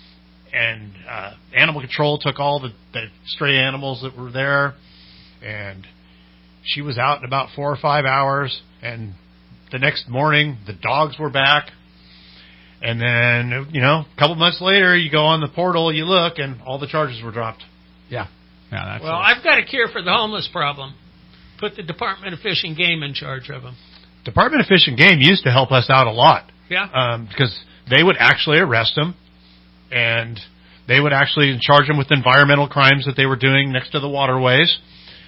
and uh, animal control took all the, the stray animals that were there, and she was out in about four or five hours, and the next morning the dogs were back, and then, you know, a couple months later you go on the portal, you look, and all the charges were dropped. Yeah. Yeah, that's well, it. I've got a cure for the homeless problem. Put the Department of Fish and Game in charge of them. Department of Fish and Game used to help us out a lot. Yeah. Um, because they would actually arrest them, and they would actually charge them with environmental crimes that they were doing next to the waterways.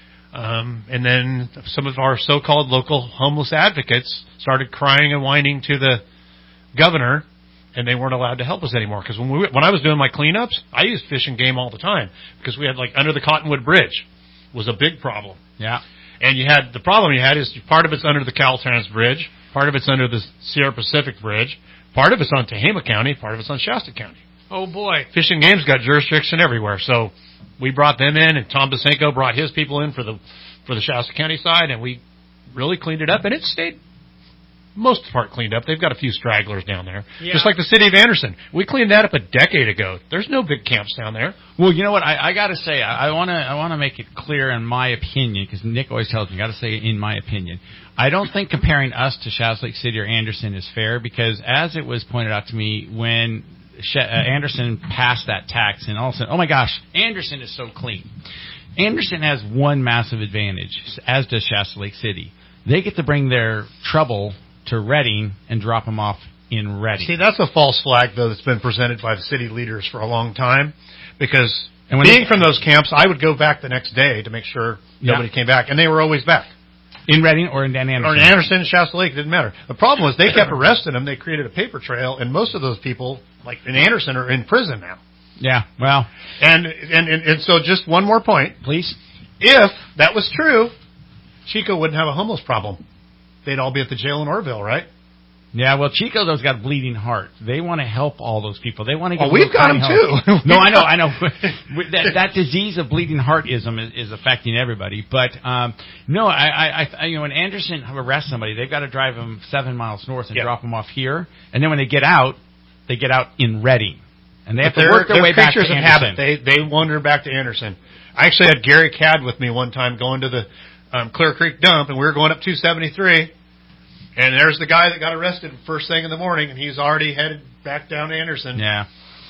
Um, and then some of our so-called local homeless advocates started crying and whining to the governor, and they weren't allowed to help us anymore. Because when we when I was doing my cleanups, I used Fish and Game all the time because we had, like, under the Cottonwood Bridge was a big problem. Yeah. And you had, the problem you had is part of it's under the Caltrans Bridge, part of it's under the Sierra Pacific Bridge, part of it's on Tehama County, part of it's on Shasta County. Oh, boy. Fish and Game's got jurisdiction everywhere, so we brought them in, and Tom Basenko brought his people in for the for the Shasta County side, and we really cleaned it up, and it stayed most of the part cleaned up. They've got a few stragglers down there. Yeah. Just like the city of Anderson. We cleaned that up a decade ago. There's no big camps down there. Well, you know what? I, I got to say, I want to I want to make it clear in my opinion, because Nick always tells me, I got to say in my opinion. I don't think comparing us to Shasta Lake City or Anderson is fair, because as it was pointed out to me, when Sh- uh, Anderson passed that tax, and all of a sudden, oh my gosh, Anderson is so clean. Anderson has one massive advantage, as does Shasta Lake City. They get to bring their trouble to Redding and drop them off in Redding. See, that's a false flag, though, that's been presented by the city leaders for a long time, because and when being they, from those camps, I would go back the next day to make sure yeah. nobody came back, and they were always back. In Redding or in Anderson? Or in Anderson, Shasta Lake, it didn't matter. The problem was they kept arresting them, they created a paper trail, and most of those people, like in Anderson, are in prison now. Yeah, well. And, and, and, and so just one more point. Please. If that was true, Chico wouldn't have a homeless problem. They'd all be at the jail in Orville, right? Yeah, well, Chico, though's got a bleeding heart. They want to help all those people. They want to Well, get. we've got them too. No, I know, I know. that that disease of bleeding heartism is, is affecting everybody. But um, no, I, I, I, you know, when Anderson arrests somebody, they've got to drive them seven miles north and yep. drop them off here, and then when they get out, they get out in Redding, and they have but to work their way back to Anderson. Habit. They they wander back to Anderson. I actually had Gary Cadd with me one time going to the um, Clear Creek dump, and we were going up two seventy-three. And there's the guy that got arrested first thing in the morning, and he's already headed back down to Anderson. Yeah.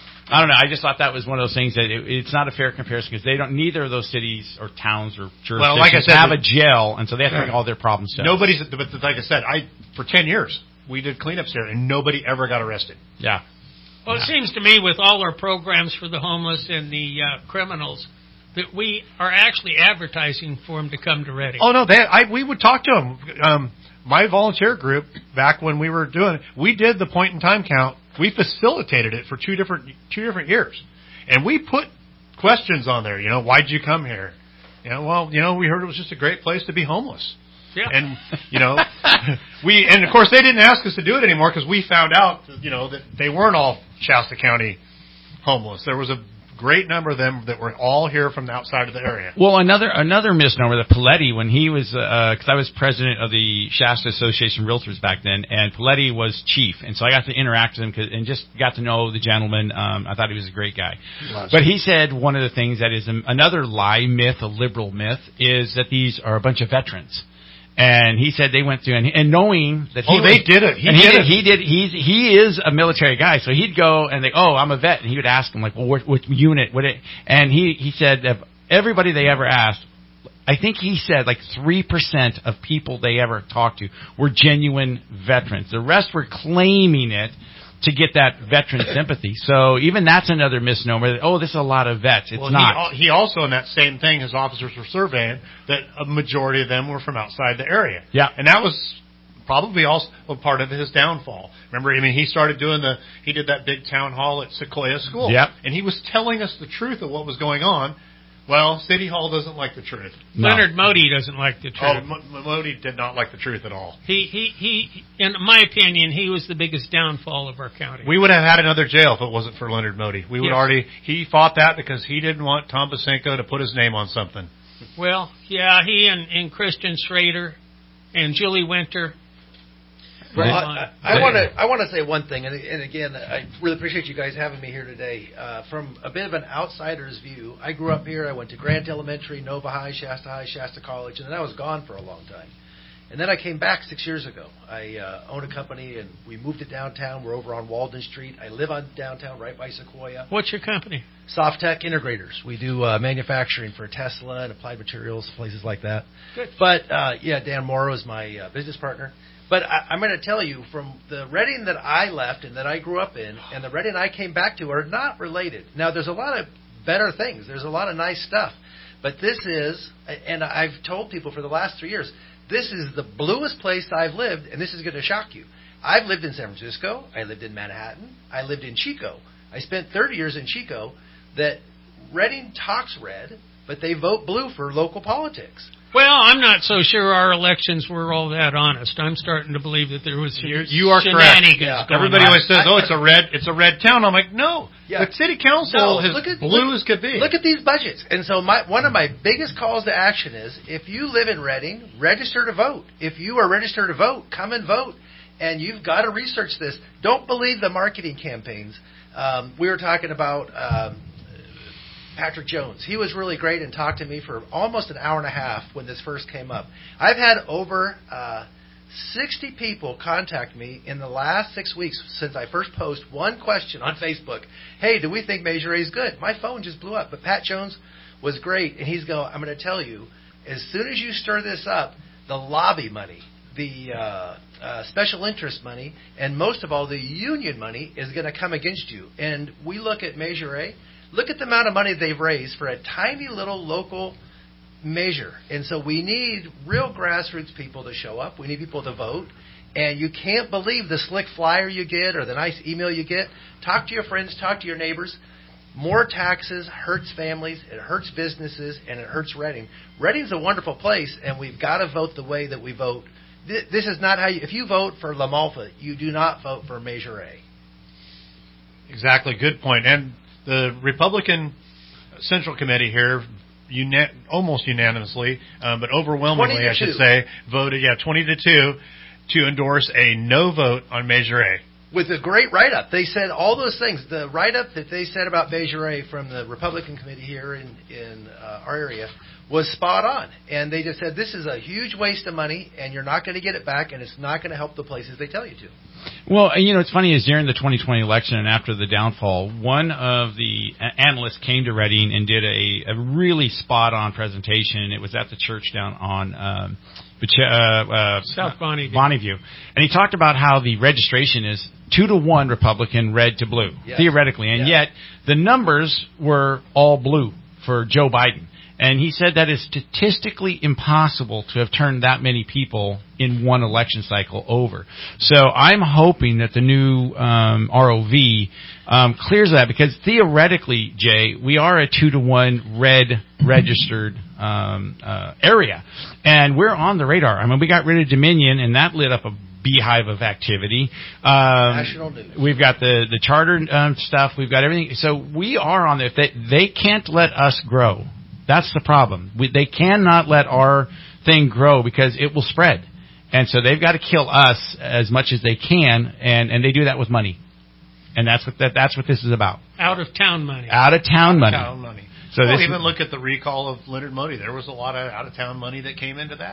I don't know. I just thought that was one of those things that it, it's not a fair comparison, because they don't, neither of those cities or towns or jurisdictions well, like I said, have a jail, and so they have to make all their problems to Nobody's, but like I said, I for ten years we did cleanups here, and nobody ever got arrested. Yeah. Well, yeah. It seems to me with all our programs for the homeless and the uh, criminals that we are actually advertising for them to come to Redding. Oh no, they, I we would talk to them. Um, My volunteer group, back when we were doing it, we did the point in time count. We facilitated it for two different two different years, and we put questions on there. You know, why'd you come here? You know, well, you know, we heard it was just a great place to be homeless. Yeah. And you know, we and of course they didn't ask us to do it anymore because we found out, you know, that they weren't all Shasta County homeless. There was a great number of them that were all here from the outside of the area. Well, another another misnomer that Paletti, when he was, because uh, I was president of the Shasta Association of Realtors back then, and Paletti was chief, and so I got to interact with him cause, and just got to know the gentleman. Um, I thought he was a great guy. He but he said one of the things that is a, another lie, myth, a liberal myth, is that these are a bunch of veterans. And he said they went through, and, and knowing that he oh, they was, did it. He and did he did, it. he did. He's he is a military guy, so he'd go and they, oh, I'm a vet, and he would ask them like, well, what, what unit? What? It, and he he said of everybody they ever asked, I think he said like three percent of people they ever talked to were genuine veterans. The rest were claiming it to get that veteran sympathy. So even that's another misnomer. That, oh, this is a lot of vets. It's well, not. He, he also, in that same thing, his officers were surveying that a majority of them were from outside the area. Yeah. And that was probably also a part of his downfall. Remember, I mean, he started doing the, he did that big town hall at Sequoia School. Yep. And he was telling us the truth of what was going on. Well, City Hall doesn't like the truth. No. Leonard Modi doesn't like the truth. Oh, M- Modi did not like the truth at all. He, he, he, in my opinion, he was the biggest downfall of our county. We would have had another jail if it wasn't for Leonard Modi. We would yes. already, he fought that because he didn't want Tom Basenko to put his name on something. Well, yeah, he and, and Christian Schrader and Julie Winter. Well, I, I want to I want to say one thing, and, and again, I really appreciate you guys having me here today. Uh, from a bit of an outsider's view, I grew up here. I went to Grant Elementary, Nova High, Shasta High, Shasta College, and then I was gone for a long time. And then I came back six years ago. I uh, own a company, and we moved to downtown. We're over on Walden Street. I live on downtown, right by Sequoia. What's your company? Softech Integrators. We do uh, manufacturing for Tesla and Applied Materials, places like that. Good. But, uh, yeah, Dan Morrow is my uh, business partner. But I, I'm going to tell you, from the Reading that I left and that I grew up in and the Reading I came back to are not related. Now, there's a lot of better things. There's a lot of nice stuff. But this is, and I've told people for the last three years, this is the bluest place I've lived, and this is going to shock you. I've lived in San Francisco. I lived in Manhattan. I lived in Chico. I spent thirty years in Chico. That Reading talks red, but they vote blue for local politics. Well, I'm not so sure our elections were all that honest. I'm starting to believe that there was some You're, you are shenanigans correct. Yeah. going Everybody on. always says, "Oh, it's a red, it's a red town." I'm like, no. Yeah. The city council No, is look at, blue look, as could be. Look at these budgets. And so my, one of my biggest calls to action is, if you live in Reading, register to vote. If you are registered to vote, come and vote. And you've got to research this. Don't believe the marketing campaigns. Um, we were talking about um, Patrick Jones. He was really great and talked to me for almost an hour and a half when this first came up. I've had over uh, sixty people contact me in the last six weeks since I first posted one question on Facebook. Hey, do we think Measure A is good? My phone just blew up. But Pat Jones was great, and he's going, I'm going to tell you, as soon as you stir this up, the lobby money, the uh, uh, special interest money, and most of all, the union money is going to come against you. And we look at Measure A. Look at the amount of money they've raised for a tiny little local measure. And so we need real grassroots people to show up. We need people to vote. And you can't believe the slick flyer you get or the nice email you get. Talk to your friends. Talk to your neighbors. More taxes hurts families. It hurts businesses. And it hurts Reading. Reading's a wonderful place, and we've got to vote the way that we vote. This is not how you... If you vote for La Malfa, you do not vote for Measure A. Exactly. Good point. And the Republican Central Committee here, uni- almost unanimously, um, but overwhelmingly, I should two. say, voted, yeah, twenty to two, to endorse a no vote on Measure A. With a great write-up. They said all those things. The write-up that they said about Measure A from the Republican Committee here in, in uh, our area was spot on. And they just said, this is a huge waste of money, and you're not going to get it back, and it's not going to help the places they tell you to. Well, you know, it's funny is during the twenty twenty election and after the downfall, one of the analysts came to Reading and did a, a really spot-on presentation. It was at the church down on um, uh, uh, South Bonneview. Bonneview. And he talked about how the registration is two to one Republican, red to blue, yes. theoretically. And yeah. yet the numbers were all blue for Joe Biden. And he said that it's statistically impossible to have turned that many people in one election cycle over. So I'm hoping that the new um, R O V um, clears that, because theoretically, Jay, we are a two to one red registered um, uh, area, and we're on the radar. I mean, we got rid of Dominion, and that lit up a beehive of activity. Um, National news. We've got the the charter um, stuff. We've got everything. So we are on there. They, they can't let us grow. That's the problem. We, they cannot let our thing grow because it will spread. And so they've got to kill us as much as they can, and, and they do that with money. And that's what that, that's what this is about. Out of town money. Out of town money. Town money. So well, this even look at the recall of Leonard Modi. There was a lot of out of town money that came into that.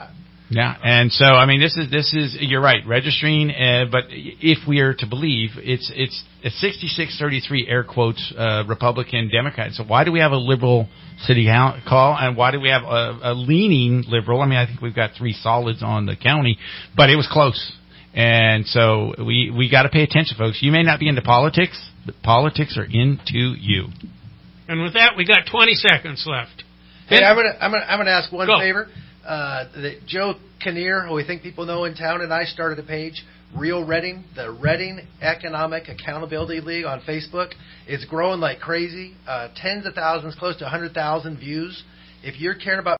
Yeah, and so I mean, this is this is you're right, registering. Uh, but if we are to believe, it's it's a sixty-six thirty-three air quotes uh, Republican Democrat. So why do we have a liberal city call, and why do we have a, a leaning liberal? I mean, I think we've got three solids on the county, but it was close, and so we we got to pay attention, folks. You may not be into politics, but politics are into you. And with that, we got twenty seconds left. Hey, I'm gonna I'm gonna I'm gonna ask one Go. favor. Uh, that Joe Kinnear, who we think people know in town, and I started a page, Real Reading, the Reading Economic Accountability League on Facebook. It's growing like crazy. Uh, tens of thousands, close to one hundred thousand views. If you're caring about